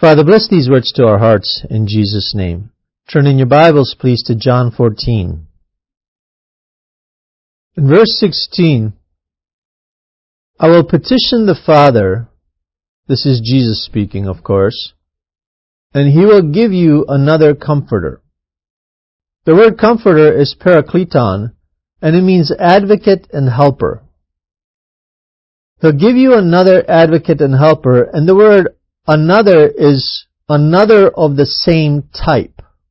Father, bless these words to our hearts in Jesus' name. Turn in your Bibles, please, to John 14. In verse 16, I will petition the Father, this is Jesus speaking, of course, and He will give you another Comforter. The word Comforter is parakleton, and it means advocate and helper. He'll give you another advocate and helper, and the word another is another of the same type.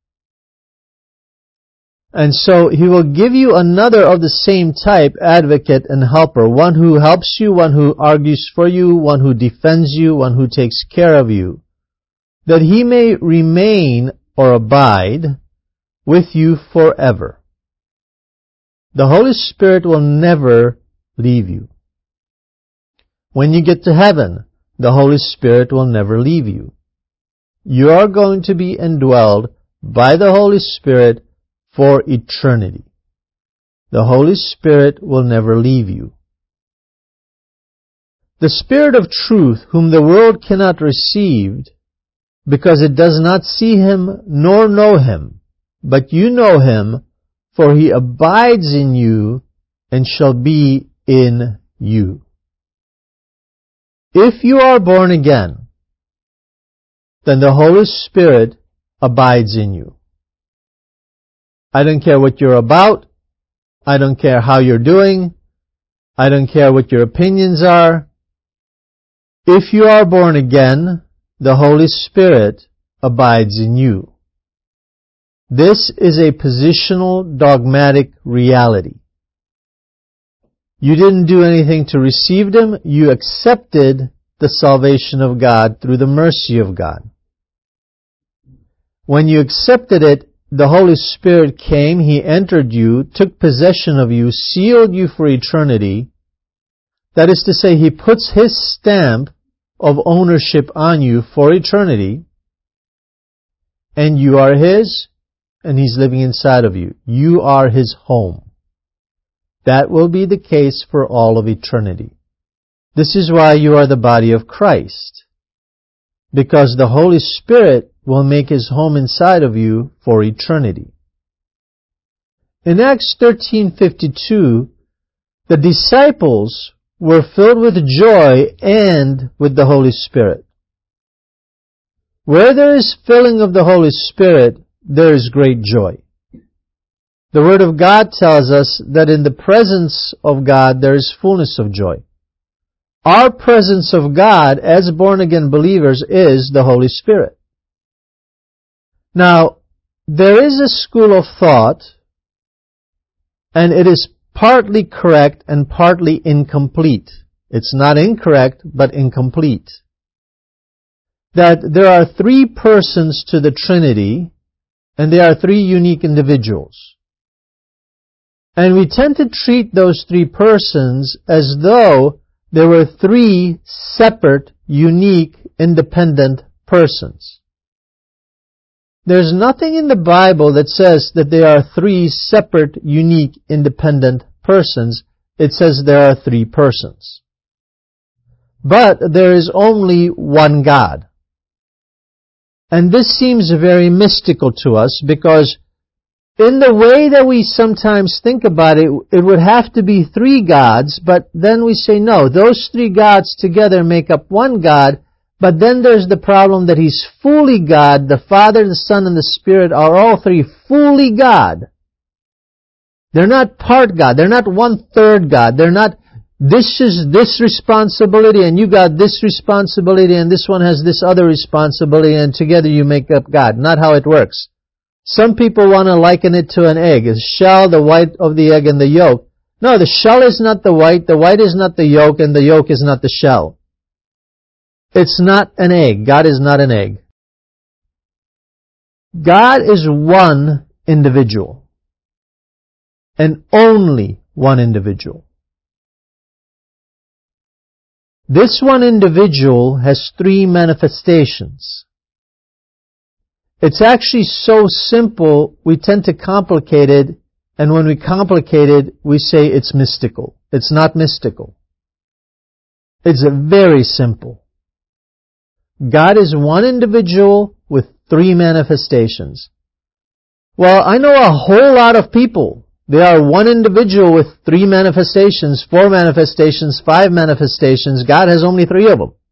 And so He will give you another of the same type, advocate and helper, one who helps you, one who argues for you, one who defends you, one who takes care of you, that He may remain or abide with you forever. The Holy Spirit will never leave you. When you get to heaven, the Holy Spirit will never leave you. You are going to be indwelled by the Holy Spirit for eternity. The Holy Spirit will never leave you. The Spirit of truth, whom the world cannot receive, because it does not see Him nor know Him, but you know Him, for He abides in you and shall be in you. If you are born again, then the Holy Spirit abides in you. I don't care what you're about. I don't care how you're doing. I don't care what your opinions are. If you are born again, the Holy Spirit abides in you. This is a positional, dogmatic reality. You didn't do anything to receive them. You accepted the salvation of God through the mercy of God. When you accepted it, the Holy Spirit came, He entered you, took possession of you, sealed you for eternity. That is to say, He puts His stamp of ownership on you for eternity, and you are His, and He's living inside of you. You are His home. That will be the case for all of eternity. This is why you are the body of Christ, because the Holy Spirit will make His home inside of you for eternity. In Acts 13:52, the disciples were filled with joy and with the Holy Spirit. Where there is filling of the Holy Spirit, there is great joy. The Word of God tells us that in the presence of God there is fullness of joy. Our presence of God as born-again believers is the Holy Spirit. Now, there is a school of thought, and it is partly correct and partly incomplete. It's not incorrect, but incomplete. That there are three persons to the Trinity, and they are three unique individuals. And we tend to treat those three persons as though there were three separate, unique, independent persons. There's nothing in the Bible that says that there are three separate, unique, independent persons. It says there are three persons. But there is only one God. And this seems very mystical to us because in the way that we sometimes think about it, it would have to be three gods, but then we say, no, those three gods together make up one God, but then there's the problem that He's fully God. The Father, the Son, and the Spirit are all three fully God. They're not part God. They're not one-third God. They're not, this is this responsibility, and you got this responsibility, and this one has this other responsibility, and together you make up God. Not how it works. Some people want to liken it to an egg. The shell, the white of the egg, and the yolk. No, the shell is not the white is not the yolk, and the yolk is not the shell. It's not an egg. God is not an egg. God is one individual. And only one individual. This one individual has three manifestations. It's actually so simple, we tend to complicate it, and when we complicate it, we say it's mystical. It's not mystical. It's very simple. God is one individual with three manifestations. Well, I know a whole lot of people. They are one individual with three manifestations, four manifestations, five manifestations. God has only three of them.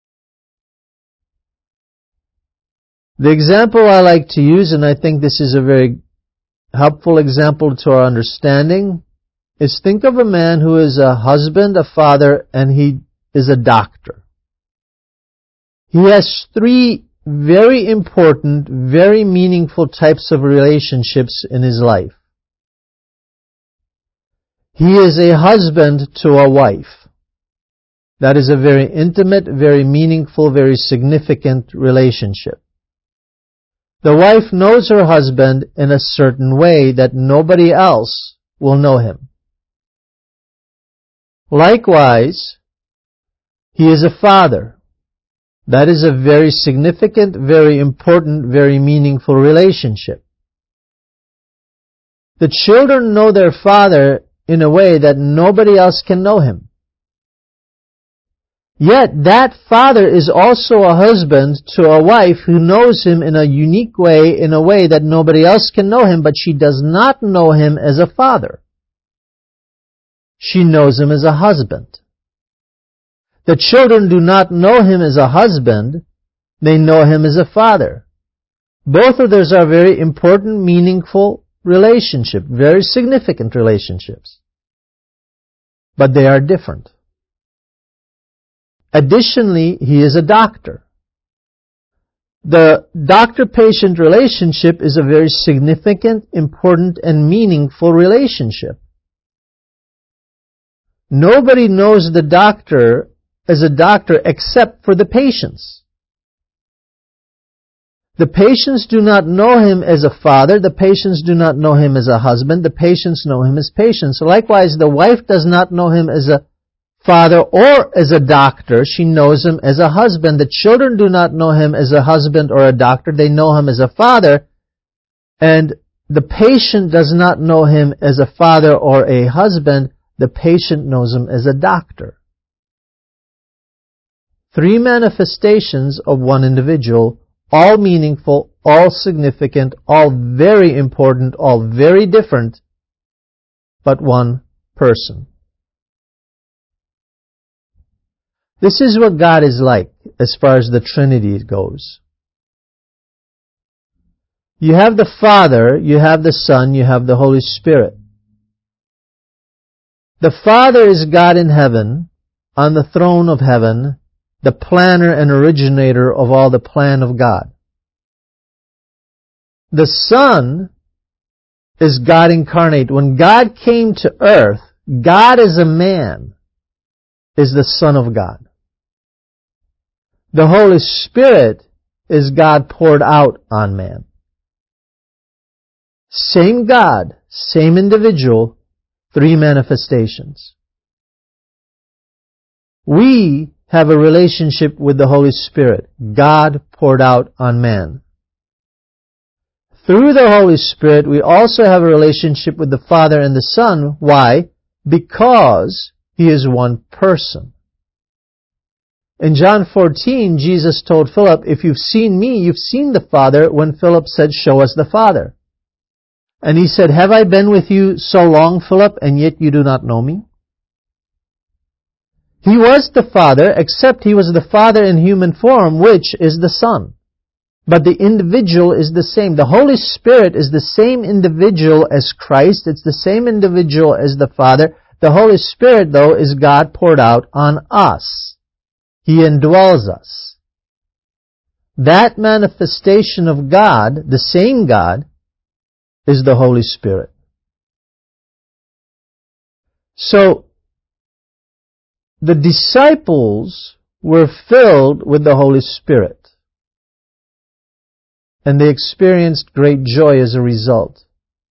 The example I like to use, and I think this is a very helpful example to our understanding, is think of a man who is a husband, a father, and he is a doctor. He has three very important, very meaningful types of relationships in his life. He is a husband to a wife. That is a very intimate, very meaningful, very significant relationship. The wife knows her husband in a certain way that nobody else will know him. Likewise, he is a father. That is a very significant, very important, very meaningful relationship. The children know their father in a way that nobody else can know him. Yet that father is also a husband to a wife who knows him in a unique way, in a way that nobody else can know him, but she does not know him as a father. She knows him as a husband. The children do not know him as a husband, they know him as a father. Both of those are very important, meaningful relationships, very significant relationships. But they are different. Additionally, he is a doctor. The doctor-patient relationship is a very significant, important, and meaningful relationship. Nobody knows the doctor as a doctor except for the patients. The patients do not know him as a father. The patients do not know him as a husband. The patients know him as patients. Likewise, the wife does not know him as a father or as a doctor. She knows him as a husband. The children do not know him as a husband or a doctor. They know him as a father. And the patient does not know him as a father or a husband. The patient knows him as a doctor. Three manifestations of one individual, all meaningful, all significant, all very important, all very different, but one person. This is what God is like as far as the Trinity goes. You have the Father, you have the Son, you have the Holy Spirit. The Father is God in heaven, on the throne of heaven, the planner and originator of all the plan of God. The Son is God incarnate. When God came to earth, God as a man is the Son of God. The Holy Spirit is God poured out on man. Same God, same individual, three manifestations. We have a relationship with the Holy Spirit, God poured out on man. Through the Holy Spirit, we also have a relationship with the Father and the Son. Why? Because He is one person. In John 14, Jesus told Philip, if you've seen me, you've seen the Father, when Philip said, show us the Father. And he said, have I been with you so long, Philip, and yet you do not know me? He was the Father, except He was the Father in human form, which is the Son. But the individual is the same. The Holy Spirit is the same individual as Christ. It's the same individual as the Father. The Holy Spirit, though, is God poured out on us. He indwells us. That manifestation of God, the same God, is the Holy Spirit. So, the disciples were filled with the Holy Spirit. And they experienced great joy as a result.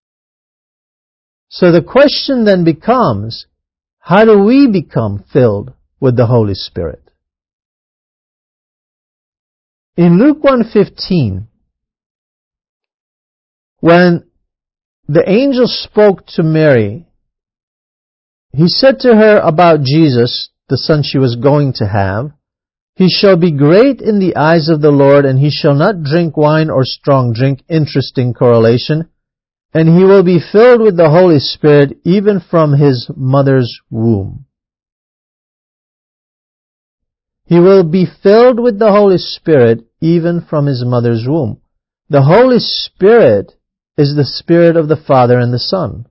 So the question then becomes, how do we become filled with the Holy Spirit? In Luke 1:15, when the angel spoke to Mary, he said to her about Jesus, the son she was going to have, He shall be great in the eyes of the Lord, and he shall not drink wine or strong drink. Interesting correlation. And he will be filled with the Holy Spirit even from his mother's womb. He will be filled with the Holy Spirit even from his mother's womb. The Holy Spirit is the Spirit of the Father and the Son.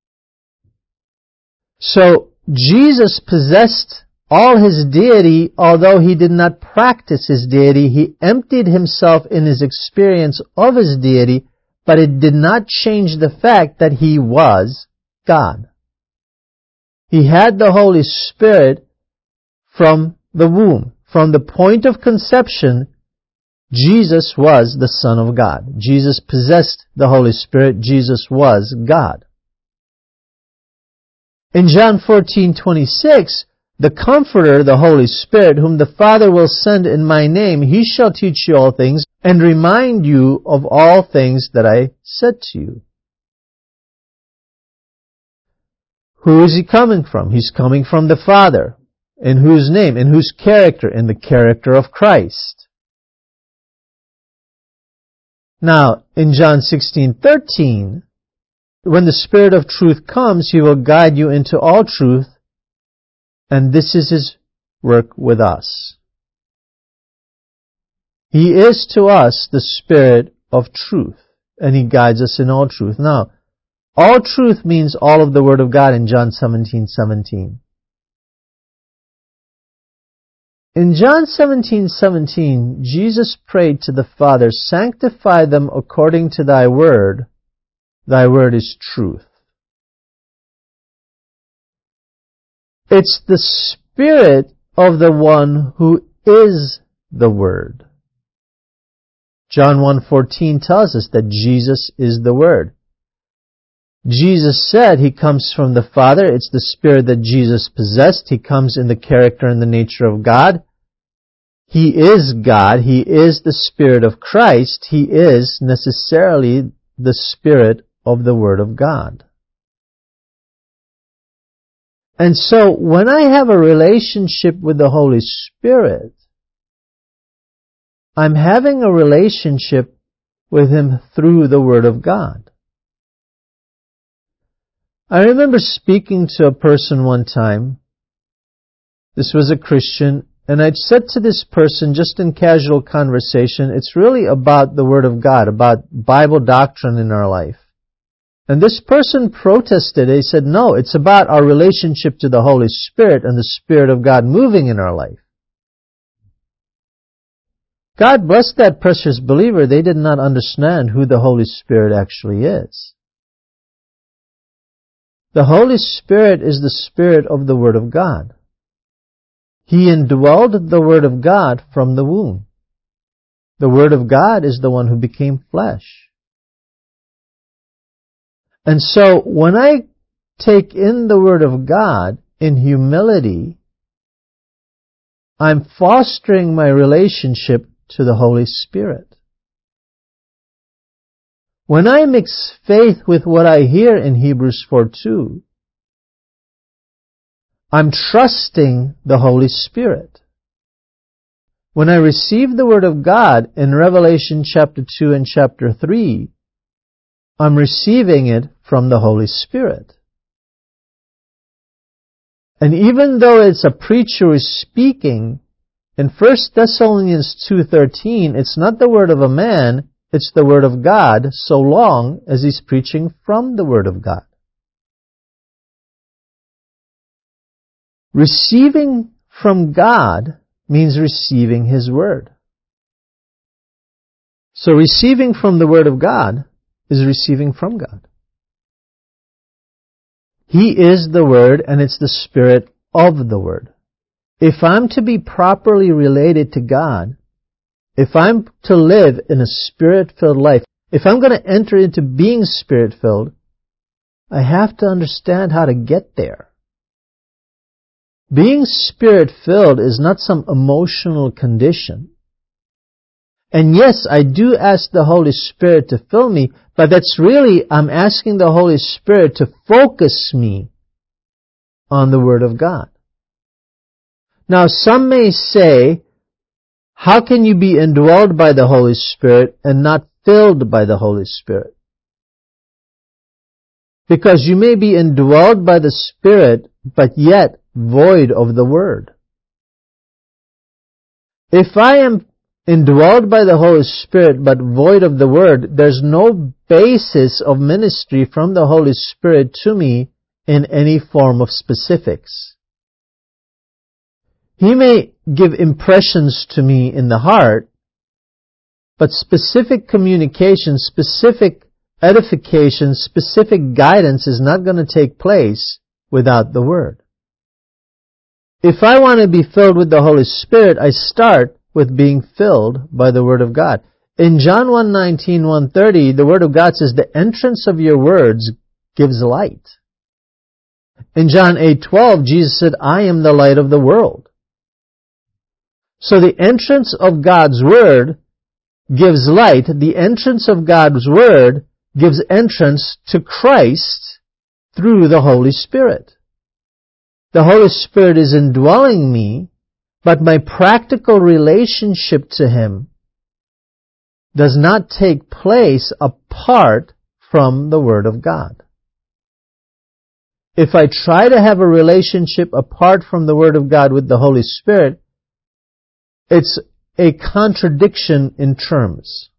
So, Jesus possessed all his deity, although he did not practice his deity. He emptied himself in his experience of his deity, but it did not change the fact that he was God. He had the Holy Spirit from the womb. From the point of conception, Jesus was the Son of God. Jesus possessed the Holy Spirit. Jesus was God. In John 14:26, the Comforter, the Holy Spirit, whom the Father will send in my name, he shall teach you all things and remind you of all things that I said to you. Who is he coming from? He's coming from the Father. In whose name? In whose character? In the character of Christ. Now, in John 16:13, when the Spirit of truth comes, he will guide you into all truth, and this is his work with us. He is to us the Spirit of truth, and he guides us in all truth. Now, all truth means all of the Word of God in John 17:17. In John 17:17, Jesus prayed to the Father, sanctify them according to thy word. Thy word is truth. It's the Spirit of the one who is the Word. John 1:14 tells us that Jesus is the Word. Jesus said he comes from the Father. It's the Spirit that Jesus possessed. He comes in the character and the nature of God. He is God. He is the Spirit of Christ. He is necessarily the Spirit of the Word of God. And so, when I have a relationship with the Holy Spirit, I'm having a relationship with him through the Word of God. I remember speaking to a person one time. This was a Christian, and I'd said to this person, just in casual conversation, it's really about the Word of God, about Bible doctrine in our life. And this person protested. They said, no, it's about our relationship to the Holy Spirit and the Spirit of God moving in our life. God bless that precious believer. They did not understand who the Holy Spirit actually is. The Holy Spirit is the Spirit of the Word of God. He indwelled the Word of God from the womb. The Word of God is the one who became flesh. And so, when I take in the Word of God in humility, I'm fostering my relationship to the Holy Spirit. When I mix faith with what I hear in Hebrews 4:2, I'm trusting the Holy Spirit. When I receive the Word of God in Revelation chapter 2 and chapter 3, I'm receiving it from the Holy Spirit. And even though it's a preacher who is speaking, in 1 Thessalonians 2:13, it's not the word of a man, it's the Word of God, so long as he's preaching from the Word of God. Receiving from God means receiving His Word. So receiving from the Word of God is receiving from God. He is the Word, and it's the Spirit of the Word. If I'm to be properly related to God, if I'm to live in a Spirit-filled life, if I'm going to enter into being Spirit-filled, I have to understand how to get there. Being Spirit-filled is not some emotional condition. And yes, I do ask the Holy Spirit to fill me, but that's really, I'm asking the Holy Spirit to focus me on the Word of God. Now, some may say, How can you be indwelled by the Holy Spirit and not filled by the Holy Spirit? Because you may be indwelled by the Spirit, but yet void of the Word. If I am indwelled by the Holy Spirit but void of the Word, there's no basis of ministry from the Holy Spirit to me in any form of specifics. He may give impressions to me in the heart, but specific communication, specific edification, specific guidance is not going to take place without the Word. If I want to be filled with the Holy Spirit, I start with being filled by the Word of God. In John 1:19, 1:30, the Word of God says, the entrance of your words gives light. In John 8:12, Jesus said, I am the light of the world. So the entrance of God's Word gives light. The entrance of God's Word gives entrance to Christ through the Holy Spirit. The Holy Spirit is indwelling me, but my practical relationship to Him does not take place apart from the Word of God. If I try to have a relationship apart from the Word of God with the Holy Spirit, it's a contradiction in terms.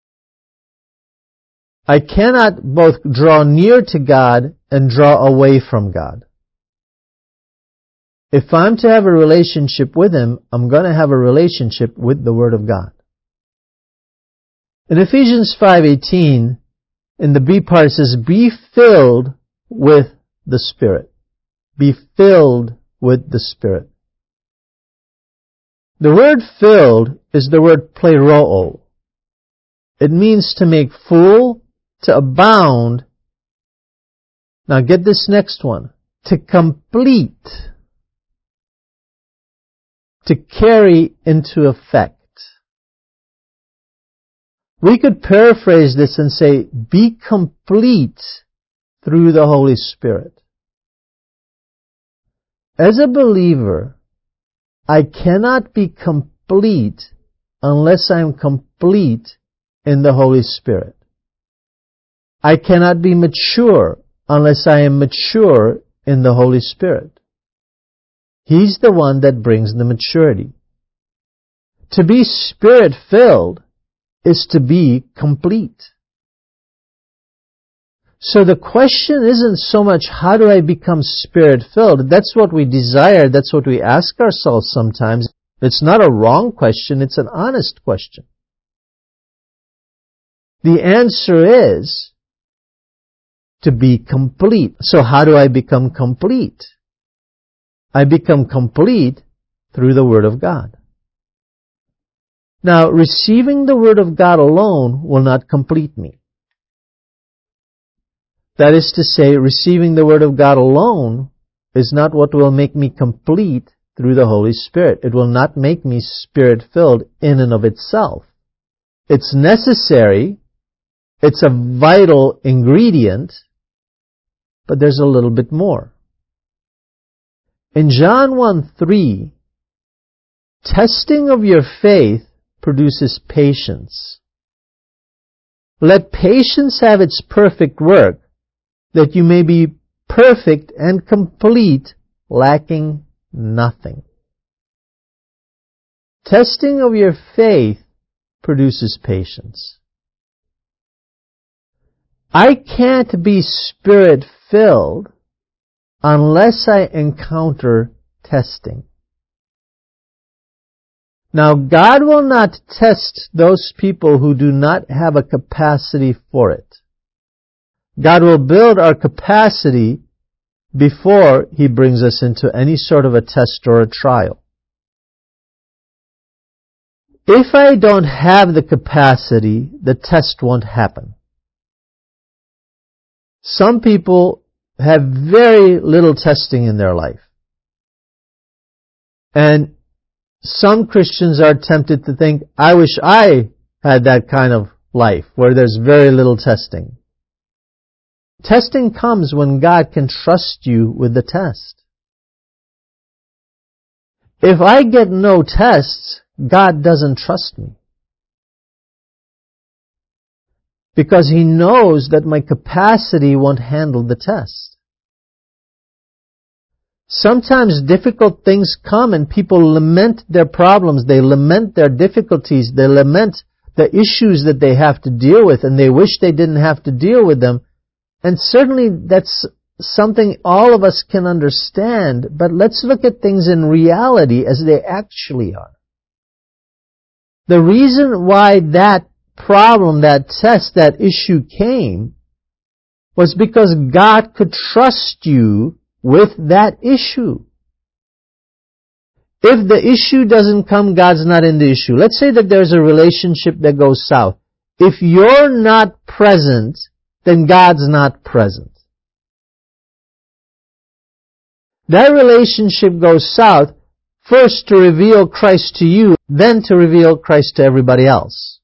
I cannot both draw near to God and draw away from God. If I'm to have a relationship with Him, I'm going to have a relationship with the Word of God. In Ephesians 5:18, in the B part it says, be filled with the Spirit. Be filled with the Spirit. The word filled is the word pleroo. It means to make full, to abound. Now get this next one. To complete. To carry into effect. We could paraphrase this and say, be complete through the Holy Spirit. As a believer, I cannot be complete unless I am complete in the Holy Spirit. I cannot be mature unless I am mature in the Holy Spirit. He's the one that brings the maturity. To be Spirit-filled is to be complete. So the question isn't so much, how do I become Spirit-filled? That's what we desire. That's what we ask ourselves sometimes. It's not a wrong question. It's an honest question. The answer is to be complete. So how do I become complete? I become complete through the Word of God. Now, receiving the Word of God alone will not complete me. That is to say, receiving the Word of God alone is not what will make me complete through the Holy Spirit. It will not make me Spirit-filled in and of itself. It's necessary. It's a vital ingredient. But there's a little bit more. In John 1:3, testing of your faith produces patience. Let patience have its perfect work, that you may be perfect and complete, lacking nothing. Testing of your faith produces patience. I can't be Spirit-filled unless I encounter testing. Now, God will not test those people who do not have a capacity for it. God will build our capacity before He brings us into any sort of a test or a trial. If I don't have the capacity, the test won't happen. Some people have very little testing in their life. And some Christians are tempted to think, I wish I had that kind of life where there's very little testing. Testing comes when God can trust you with the test. If I get no tests, God doesn't trust me. Because He knows that my capacity won't handle the test. Sometimes difficult things come and people lament their problems, they lament their difficulties, they lament the issues that they have to deal with, and they wish they didn't have to deal with them. And certainly that's something all of us can understand, but let's look at things in reality as they actually are. The reason why that problem, that test, that issue came was because God could trust you with that issue. If the issue doesn't come, God's not in the issue. Let's say that there's a relationship that goes south. If you're not present, then God's not present. That relationship goes south first to reveal Christ to you, then to reveal Christ to everybody else.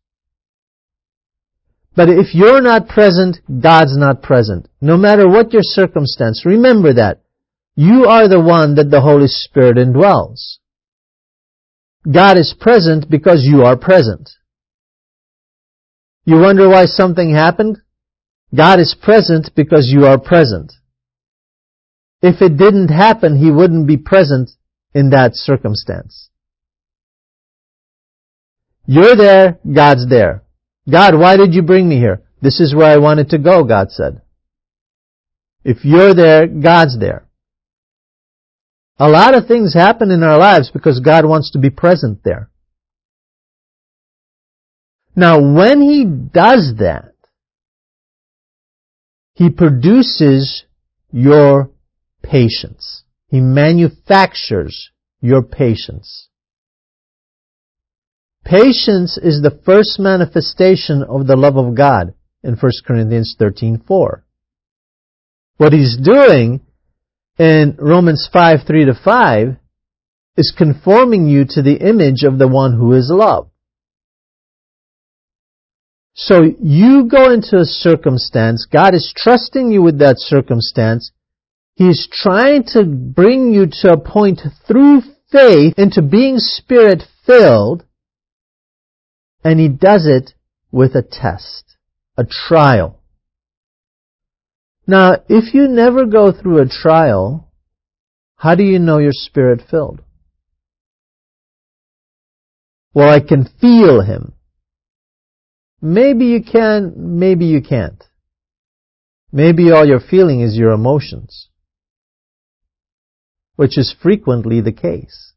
But if you're not present, God's not present. No matter what your circumstance, remember that. You are the one that the Holy Spirit indwells. God is present because you are present. You wonder why something happened? God is present because you are present. If it didn't happen, He wouldn't be present in that circumstance. You're there, God's there. God, why did you bring me here? This is where I wanted to go, God said. If you're there, God's there. A lot of things happen in our lives because God wants to be present there. Now, when He does that, He produces your patience. He manufactures your patience. Patience is the first manifestation of the love of God in 1 Corinthians 13:4. What He's doing in Romans 5:3-5 is conforming you to the image of the one who is love. So you go into a circumstance, God is trusting you with that circumstance. He's trying to bring you to a point through faith into being Spirit-filled, and He does it with a test, a trial. Now, if you never go through a trial, how do you know you're Spirit-filled? Well, I can feel Him. Maybe you can, maybe you can't. Maybe all you're feeling is your emotions, which is frequently the case.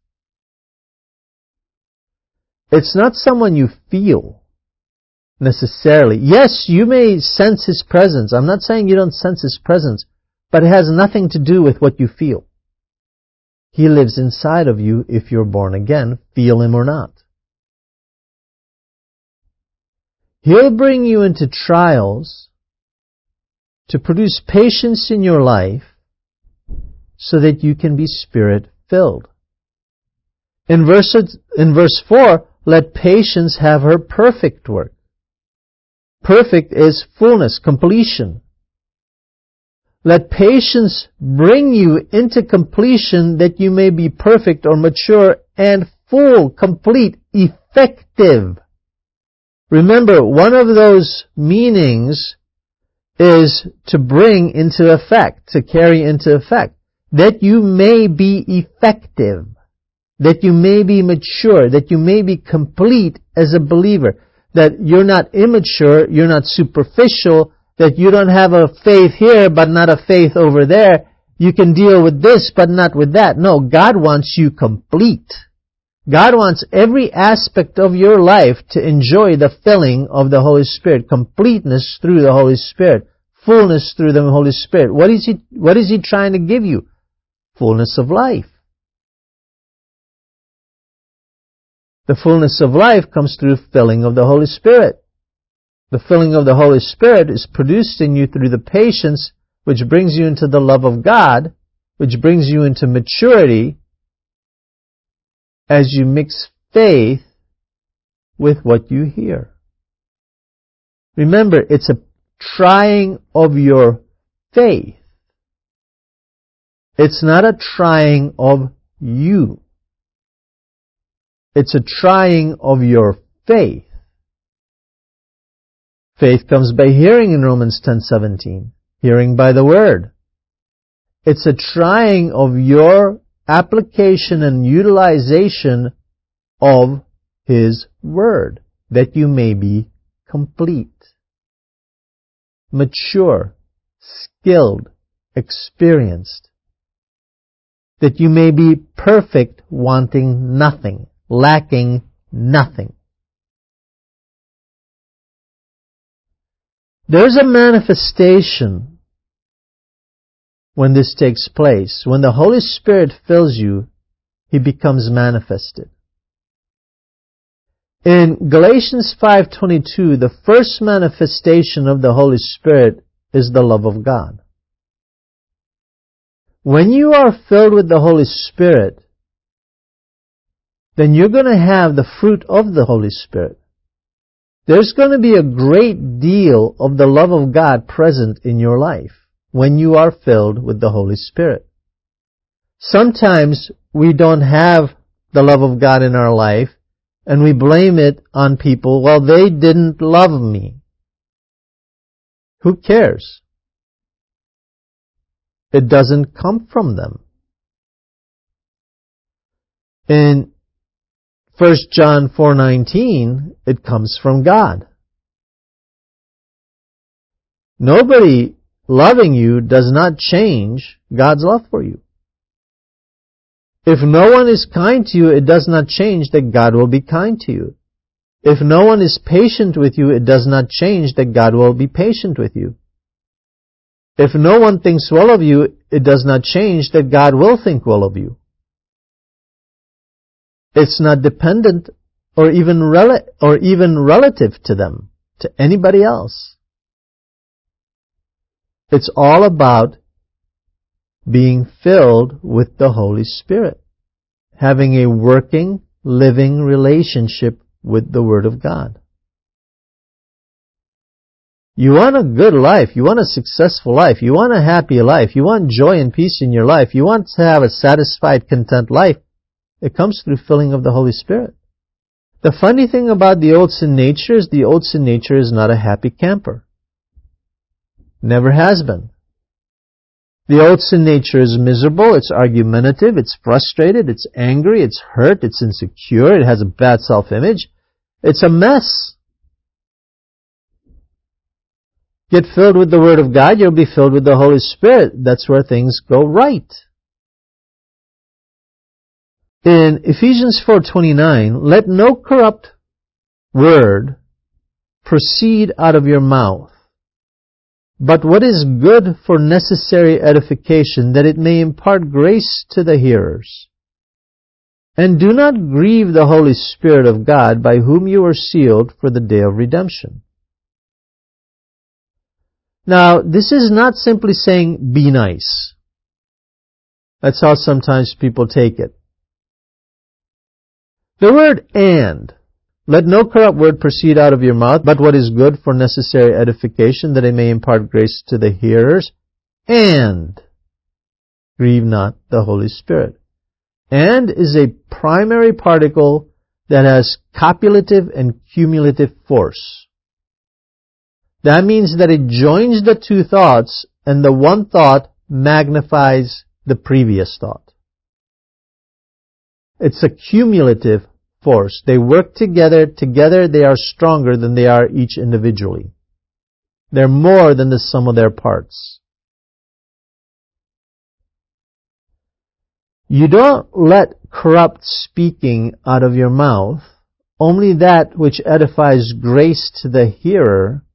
It's not someone you feel necessarily. Yes, you may sense His presence. I'm not saying you don't sense His presence, but it has nothing to do with what you feel. He lives inside of you if you're born again, feel Him or not. He'll bring you into trials to produce patience in your life so that you can be Spirit-filled. In verse 4, let patience have her perfect work. Perfect is fullness, completion. Let patience bring you into completion that you may be perfect or mature and full, complete, effective. Remember, one of those meanings is to bring into effect, to carry into effect. That you may be effective, that you may be mature, that you may be complete as a believer, that you're not immature, you're not superficial, that you don't have a faith here but not a faith over there. You can deal with this but not with that. No, God wants you complete. God wants every aspect of your life to enjoy the filling of the Holy Spirit, completeness through the Holy Spirit, fullness through the Holy Spirit. What is He trying to give you? Fullness of life. The fullness of life comes through filling of the Holy Spirit. The filling of the Holy Spirit is produced in you through the patience which brings you into the love of God, which brings you into maturity as you mix faith with what you hear. Remember, it's a trying of your faith. It's not a trying of you. It's a trying of your faith. Faith comes by hearing in Romans 10:17. Hearing by the Word. It's a trying of your application and utilization of His Word, that you may be complete, mature, skilled, experienced, that you may be perfect, wanting nothing, lacking nothing. There's a manifestation when this takes place. When the Holy Spirit fills you, He becomes manifested. In Galatians 5:22, the first manifestation of the Holy Spirit is the love of God. When you are filled with the Holy Spirit, then you're going to have the fruit of the Holy Spirit. There's going to be a great deal of the love of God present in your life when you are filled with the Holy Spirit. Sometimes we don't have the love of God in our life, and we blame it on people. Well, they didn't love me. Who cares? It doesn't come from them. In 1 John 4:19, it comes from God. Nobody loving you does not change God's love for you. If no one is kind to you, it does not change that God will be kind to you. If no one is patient with you, it does not change that God will be patient with you. If no one thinks well of you, it does not change that God will think well of you. It's not dependent or even relative to them, to anybody else. It's all about being filled with the Holy Spirit, having a working, living relationship with the Word of God. You want a good life, you want a successful life, you want a happy life, you want joy and peace in your life, you want to have a satisfied, content life, it comes through filling of the Holy Spirit. The funny thing about the old sin nature is the old sin nature is not a happy camper. Never has been. The old sin nature is miserable, it's argumentative, it's frustrated, it's angry, it's hurt, it's insecure, it has a bad self-image. It's a mess. Get filled with the Word of God, you'll be filled with the Holy Spirit. That's where things go right. In Ephesians 4:29, let no corrupt word proceed out of your mouth, but what is good for necessary edification, that it may impart grace to the hearers. And do not grieve the Holy Spirit of God, by whom you are sealed for the day of redemption. Now, this is not simply saying, be nice. That's how sometimes people take it. The word and, let no corrupt word proceed out of your mouth, but what is good for necessary edification, that it may impart grace to the hearers, and grieve not the Holy Spirit. And is a primary particle that has copulative and cumulative force. That means that it joins the two thoughts, and the one thought magnifies the previous thought. It's a cumulative force. They work together. Together they are stronger than they are each individually. They're more than the sum of their parts. You don't let corrupt speaking out of your mouth, only that which edifies grace to the hearer,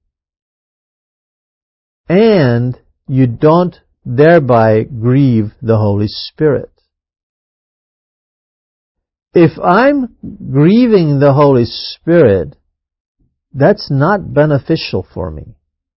and you don't thereby grieve the Holy Spirit. If I'm grieving the Holy Spirit, that's not beneficial for me.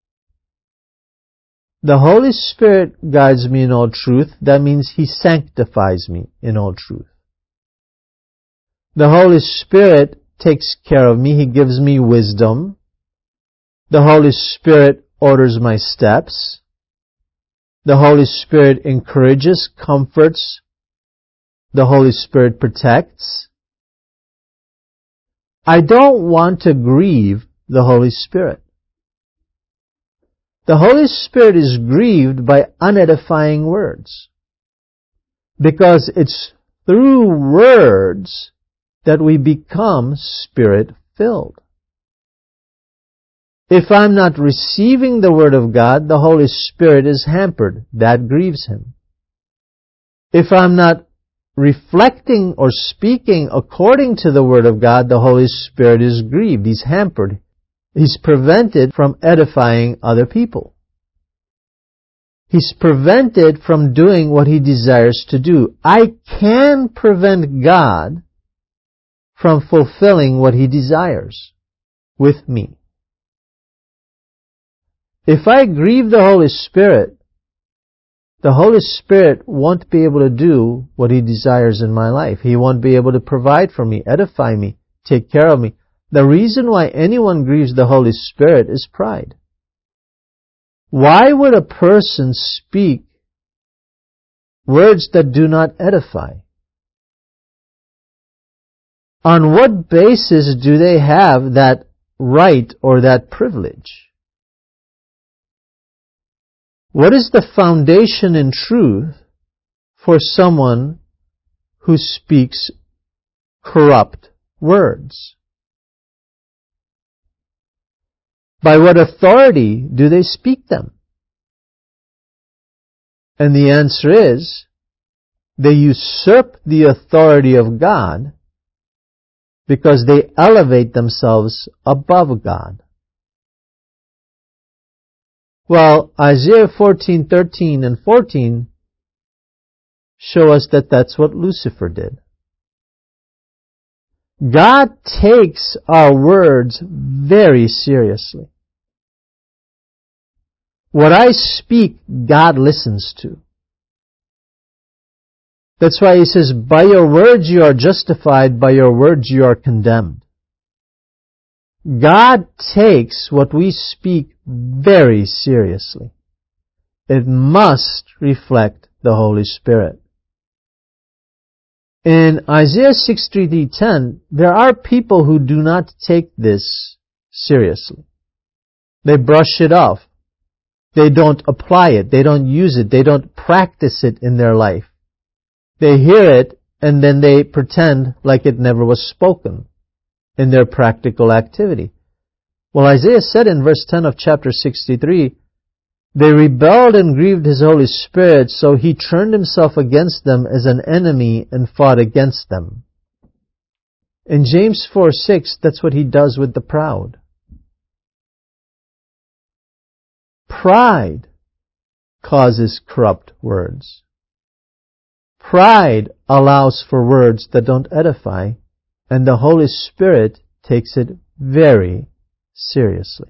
The Holy Spirit guides me in all truth. That means He sanctifies me in all truth. The Holy Spirit takes care of me. He gives me wisdom. The Holy Spirit orders my steps. The Holy Spirit encourages, comforts. The Holy Spirit protects. I don't want to grieve the Holy Spirit. The Holy Spirit is grieved by unedifying words, because it's through words that we become Spirit-filled. If I'm not receiving the Word of God, the Holy Spirit is hampered. That grieves Him. If I'm not reflecting or speaking according to the Word of God, the Holy Spirit is grieved. He's hampered. He's prevented from edifying other people. He's prevented from doing what He desires to do. I can prevent God from fulfilling what He desires with me. If I grieve the Holy Spirit won't be able to do what He desires in my life. He won't be able to provide for me, edify me, take care of me. The reason why anyone grieves the Holy Spirit is pride. Why would a person speak words that do not edify? On what basis do they have that right or that privilege? What is the foundation in truth for someone who speaks corrupt words? By what authority do they speak them? And the answer is, they usurp the authority of God because they elevate themselves above God. Well, Isaiah 14:13 and 14 show us that that's what Lucifer did. God takes our words very seriously. What I speak, God listens to. That's why He says, by your words you are justified, by your words you are condemned. God takes what we speak very seriously. It must reflect the Holy Spirit. In Isaiah 63:10, there are people who do not take this seriously. They brush it off. They don't apply it. They don't use it. They don't practice it in their life. They hear it and then they pretend like it never was spoken in their practical activity. Well, Isaiah said in verse 10 of chapter 63, they rebelled and grieved His Holy Spirit, so He turned Himself against them as an enemy and fought against them. In James 4:6, that's what He does with the proud. Pride causes corrupt words. Pride allows for words that don't edify, and the Holy Spirit takes it very seriously.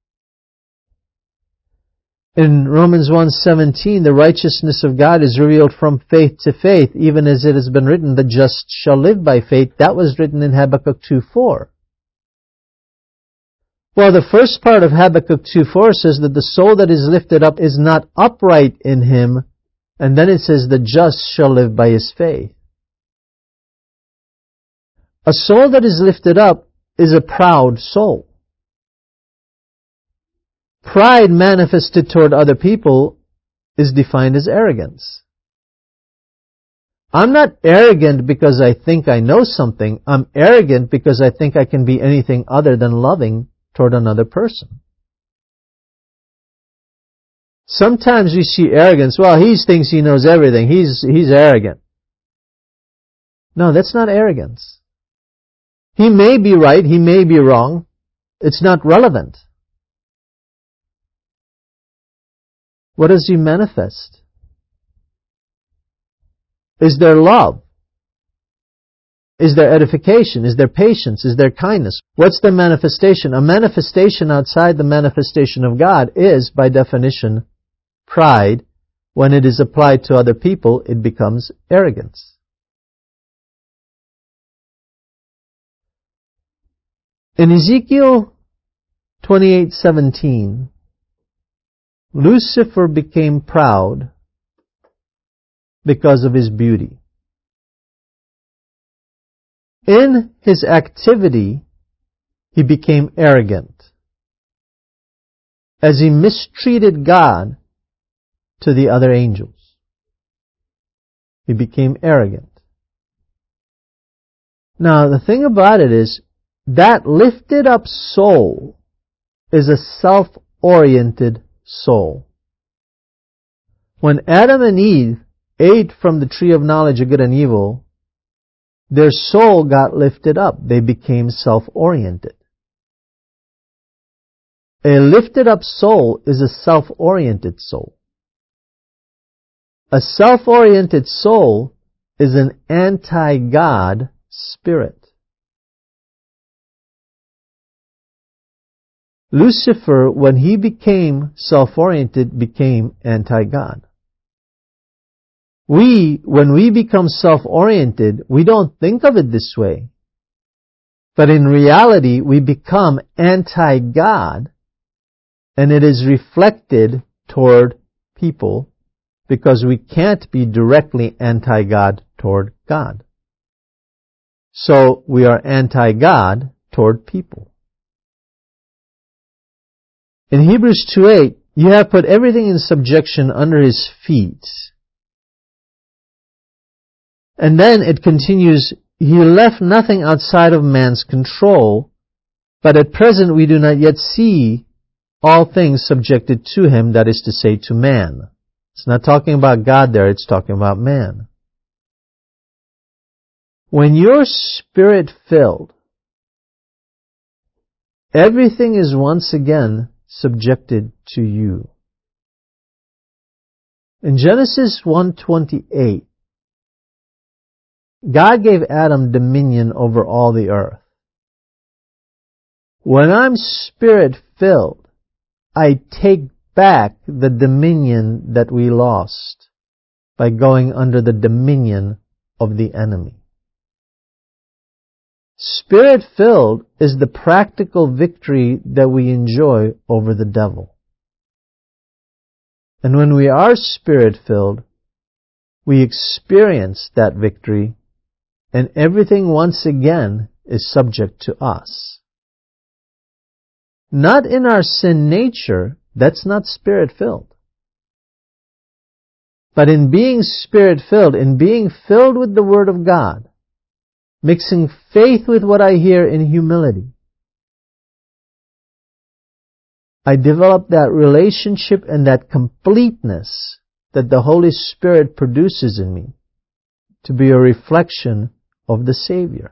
In Romans 1:17, the righteousness of God is revealed from faith to faith, even as it has been written, the just shall live by faith. That was written in Habakkuk 2:4. Well, the first part of Habakkuk 2:4 says that the soul that is lifted up is not upright in him, and then it says the just shall live by his faith. A soul that is lifted up is a proud soul. Pride manifested toward other people is defined as arrogance. I'm not arrogant because I think I know something. I'm arrogant because I think I can be anything other than loving toward another person. Sometimes we see arrogance. Well, he thinks he knows everything. He's arrogant. No, that's not arrogance. He may be right. He may be wrong. It's not relevant. What does he manifest? Is there love? Is there edification? Is there patience? Is there kindness? What's the manifestation? A manifestation outside the manifestation of God is, by definition, pride. When it is applied to other people, it becomes arrogance. In Ezekiel 28:17, Lucifer became proud because of his beauty. In his activity, he became arrogant. As he mistreated God to the other angels, he became arrogant. Now, the thing about it is, that lifted up soul is a self-oriented soul. When Adam and Eve ate from the tree of knowledge of good and evil, their soul got lifted up. They became self-oriented. A lifted up soul is a self-oriented soul. A self-oriented soul is an anti-God spirit. Lucifer, when he became self-oriented, became anti-God. When we become self-oriented, we don't think of it this way. But in reality, we become anti-God, and it is reflected toward people because we can't be directly anti-God toward God. So we are anti-God toward people. In Hebrews 2:8, you have put everything in subjection under his feet. And then it continues, he left nothing outside of man's control, but at present we do not yet see all things subjected to him, that is to say, to man. It's not talking about God there, it's talking about man. When you're spirit-filled, everything is once again subjected to you. In Genesis 1:28, God gave Adam dominion over all the earth. When I'm spirit-filled, I take back the dominion that we lost by going under the dominion of the enemy. Spirit-filled is the practical victory that we enjoy over the devil. And when we are Spirit-filled, we experience that victory, and everything once again is subject to us. Not in our sin nature, that's not Spirit-filled. But in being Spirit-filled, in being filled with the Word of God, mixing faith with what I hear in humility, I develop that relationship and that completeness that the Holy Spirit produces in me to be a reflection of the Savior.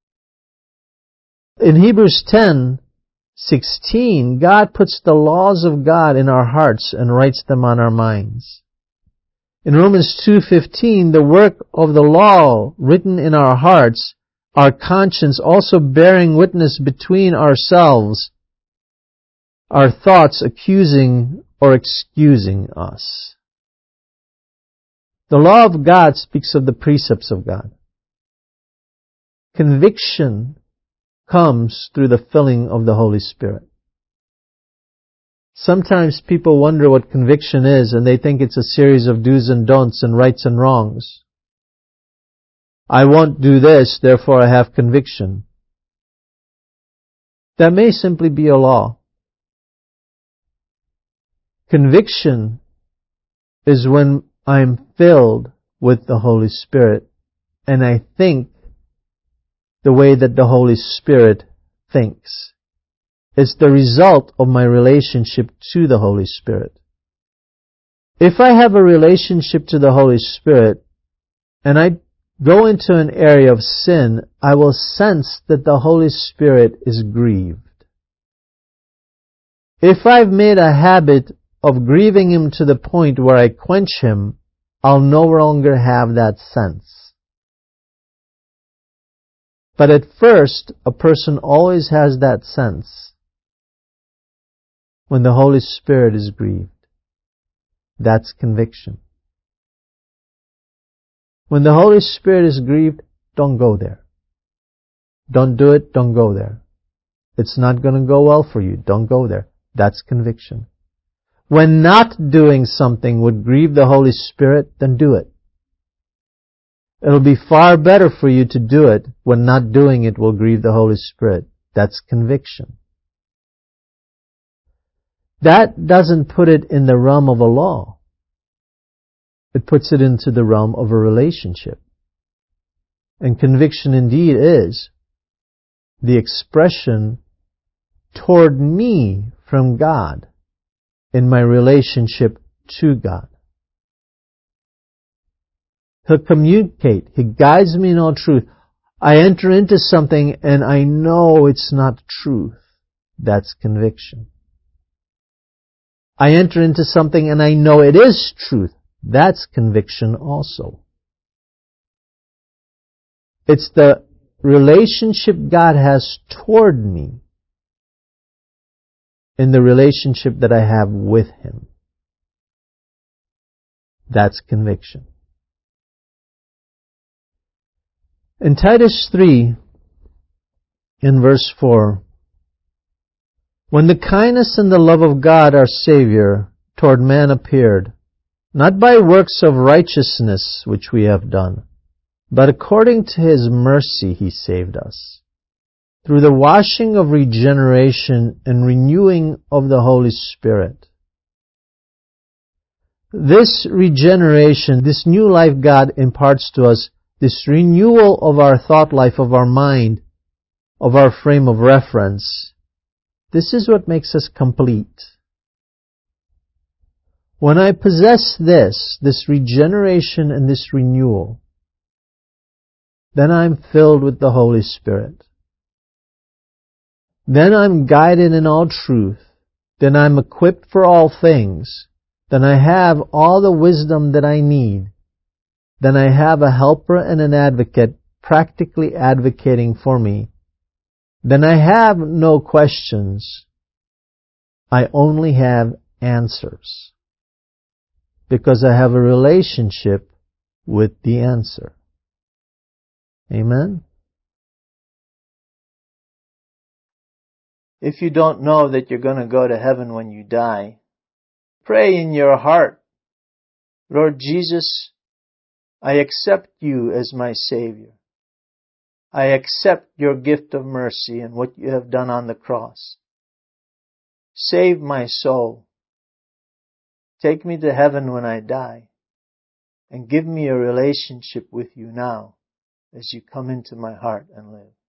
In Hebrews 10:16, God puts the laws of God in our hearts and writes them on our minds. In Romans 2:15, the work of the law written in our hearts, our conscience also bearing witness between ourselves, our thoughts accusing or excusing us. The law of God speaks of the precepts of God. Conviction comes through the filling of the Holy Spirit. Sometimes people wonder what conviction is, and they think it's a series of do's and don'ts and rights and wrongs. I won't do this, therefore I have conviction. That may simply be a law. Conviction is when I'm filled with the Holy Spirit and I think the way that the Holy Spirit thinks. It's the result of my relationship to the Holy Spirit. If I have a relationship to the Holy Spirit and I go into an area of sin, I will sense that the Holy Spirit is grieved. If I've made a habit of grieving Him to the point where I quench Him, I'll no longer have that sense. But at first, a person always has that sense when the Holy Spirit is grieved. That's conviction. When the Holy Spirit is grieved, don't go there. Don't do it, don't go there. It's not going to go well for you, don't go there. That's conviction. When not doing something would grieve the Holy Spirit, then do it. It'll be far better for you to do it when not doing it will grieve the Holy Spirit. That's conviction. That doesn't put it in the realm of a law. It puts it into the realm of a relationship. And conviction indeed is the expression toward me from God in my relationship to God. He'll communicate. He guides me in all truth. I enter into something and I know it's not truth. That's conviction. I enter into something and I know it is truth. That's conviction also. It's the relationship God has toward me in the relationship that I have with Him. That's conviction. In Titus 3, in verse 4, when the kindness and the love of God our Savior toward man appeared, not by works of righteousness which we have done, but according to His mercy He saved us, through the washing of regeneration and renewing of the Holy Spirit. This regeneration, this new life God imparts to us, this renewal of our thought life, of our mind, of our frame of reference, this is what makes us complete. When I possess this regeneration and this renewal, then I'm filled with the Holy Spirit. Then I'm guided in all truth. Then I'm equipped for all things. Then I have all the wisdom that I need. Then I have a helper and an advocate practically advocating for me. Then I have no questions. I only have answers. Because I have a relationship with the answer. Amen? If you don't know that you're going to go to heaven when you die, pray in your heart, Lord Jesus, I accept you as my Savior. I accept your gift of mercy and what you have done on the cross. Save my soul. Take me to heaven when I die. And give me a relationship with you now as you come into my heart and live.